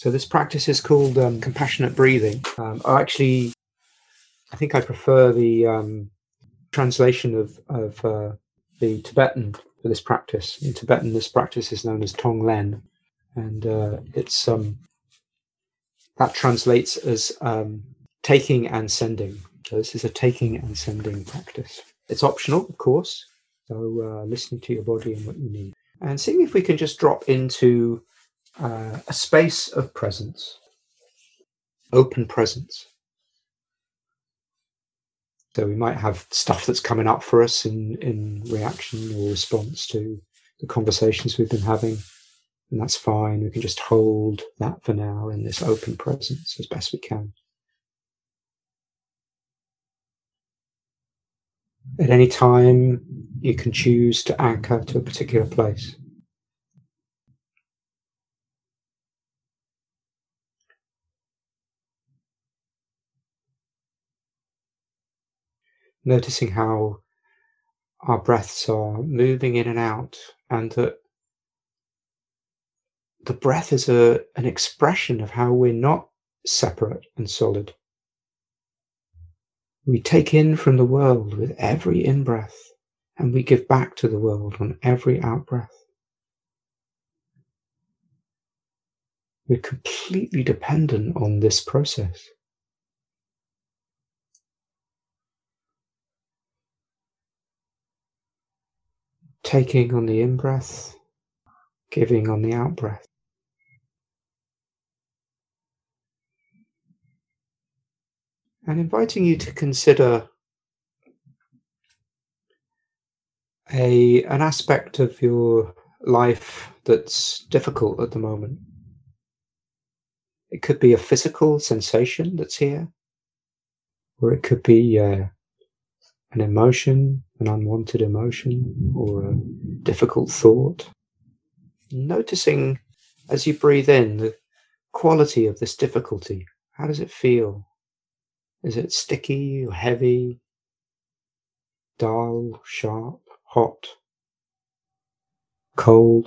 So this practice is called compassionate breathing. I think I prefer the translation of the Tibetan for this practice. In Tibetan, this practice is known as Tonglen, and it's that translates as taking and sending. So this is a taking and sending practice. It's optional, of course. So listening to your body and what you need, and seeing if we can just drop into a space of presence, open presence. So we might have stuff that's coming up for us in reaction or response to the conversations we've been having, and that's fine. We can just hold that for now in this open presence as best we can. At any time, you can choose to anchor to a particular place. Noticing how our breaths are moving in and out, and that the breath is an expression of how we're not separate and solid. We take in from the world with every in-breath, and we give back to the world on every out-breath. We're completely dependent on this process. Taking on the in-breath, giving on the out-breath. And inviting you to consider an aspect of your life that's difficult at the moment. It could be a physical sensation that's here, or it could be an emotion, an unwanted emotion, or a difficult thought. Noticing as you breathe in the quality of this difficulty. How does it feel? Is it sticky or heavy, dull, sharp, hot, cold?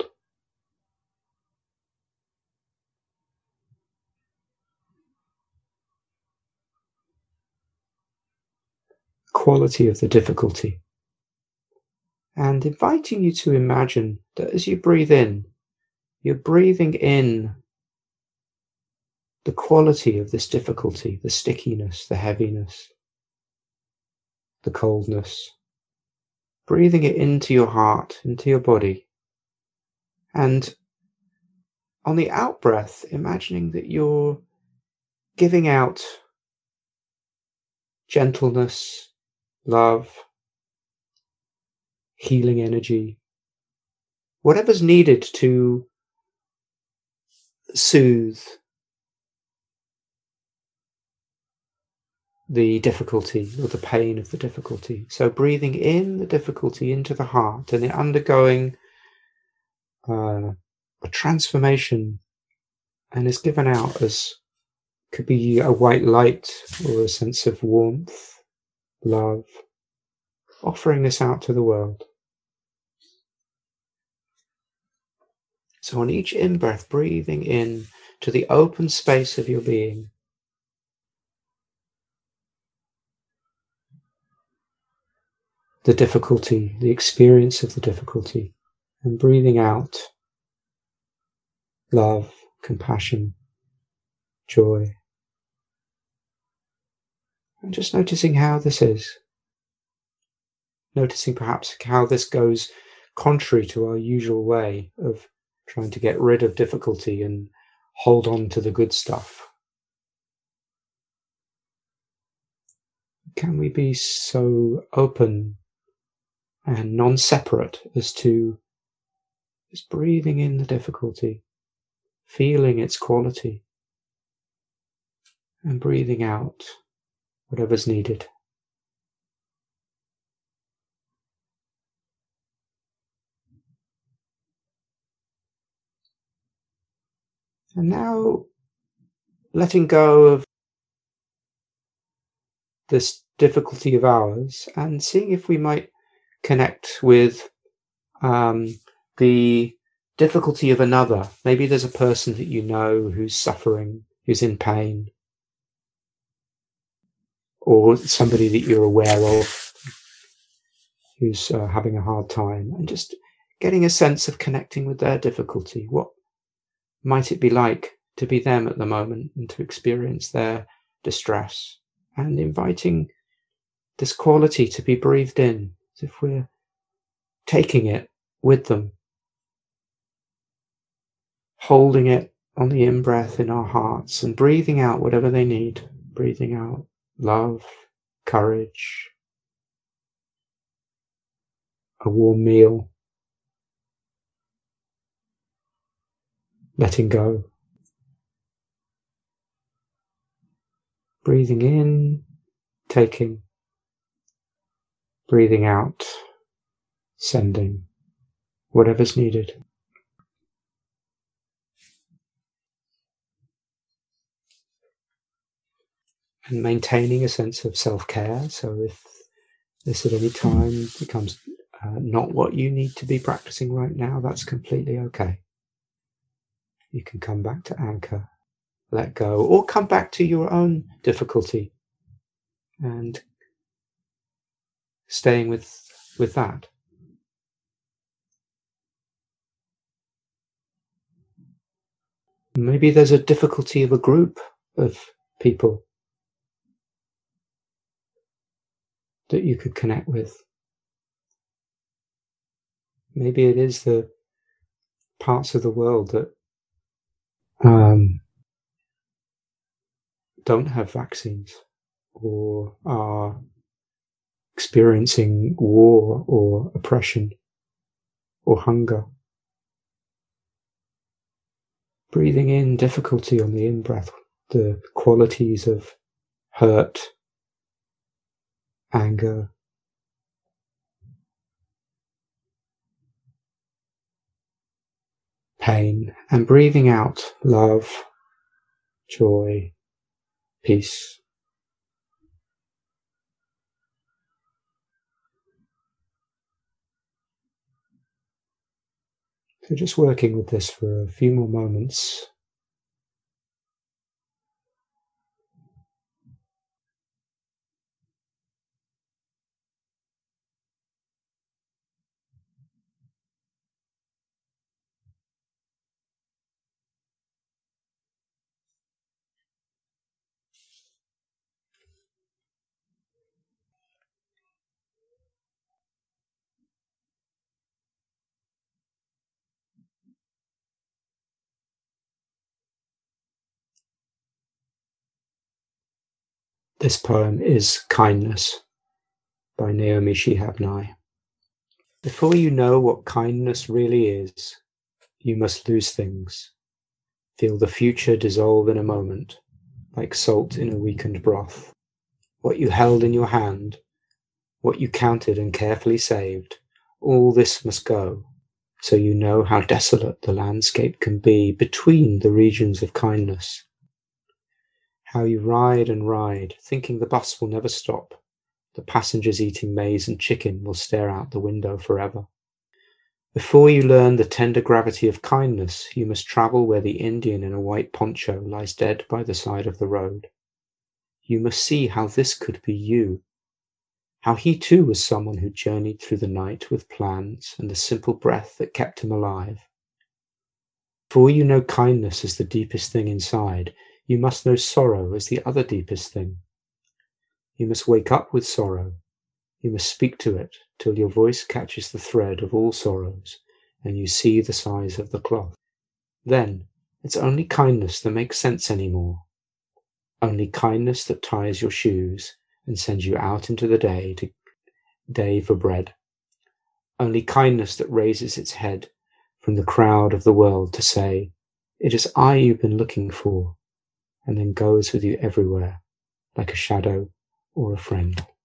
Quality of the difficulty. And inviting you to imagine that as you breathe in, you're breathing in the quality of this difficulty, the stickiness, the heaviness, the coldness. Breathing it into your heart, into your body. And on the out-breath, imagining that you're giving out gentleness, love, healing energy, whatever's needed to soothe the difficulty or the pain of the difficulty. So breathing in the difficulty into the heart, and it undergoing a transformation, and is given out as could be a white light or a sense of warmth, love, offering this out to the world. So on each in-breath, breathing in to the open space of your being. The difficulty, the experience of the difficulty, and breathing out love, compassion, joy. And just noticing how this is. Noticing perhaps how this goes contrary to our usual way of trying to get rid of difficulty and hold on to the good stuff. Can we be so open and non-separate as to just breathing in the difficulty, feeling its quality, and breathing out whatever's needed. And now letting go of this difficulty of ours and seeing if we might connect with the difficulty of another. Maybe there's a person that you know who's suffering, who's in pain, or somebody that you're aware of who's having a hard time, and just getting a sense of connecting with their difficulty. What might it be like to be them at the moment and to experience their distress, and inviting this quality to be breathed in as if we're taking it with them, holding it on the in-breath in our hearts and breathing out whatever they need, breathing out love, courage, a warm meal, letting go. Breathing in, taking, breathing out, sending whatever's needed. And maintaining a sense of self-care. So if this at any time becomes not what you need to be practicing right now, that's completely okay. You can come back to anchor, let go, or come back to your own difficulty and staying with that. Maybe there's a difficulty of a group of people that you could connect with. Maybe it is the parts of the world that don't have vaccines or are experiencing war or oppression or hunger. Breathing in difficulty on the in-breath, the qualities of hurt, anger, pain, and breathing out love, joy, peace. So just working with this for a few more moments. This poem is Kindness by Naomi Shihab Nye. Before you know what kindness really is, you must lose things. Feel the future dissolve in a moment, like salt in a weakened broth. What you held in your hand, what you counted and carefully saved, all this must go, so you know how desolate the landscape can be between the regions of kindness. How you ride and ride, thinking the bus will never stop. The passengers eating maize and chicken will stare out the window forever. Before you learn the tender gravity of kindness, you must travel where the Indian in a white poncho lies dead by the side of the road. You must see how this could be you, how he too was someone who journeyed through the night with plans and the simple breath that kept him alive. Before you know kindness as the deepest thing inside, you must know sorrow as the other deepest thing. You must wake up with sorrow. You must speak to it till your voice catches the thread of all sorrows and you see the size of the cloth. Then it's only kindness that makes sense anymore. Only kindness that ties your shoes and sends you out into the day for bread. Only kindness that raises its head from the crowd of the world to say, "It is I you've been looking for," and then goes with you everywhere, like a shadow or a friend.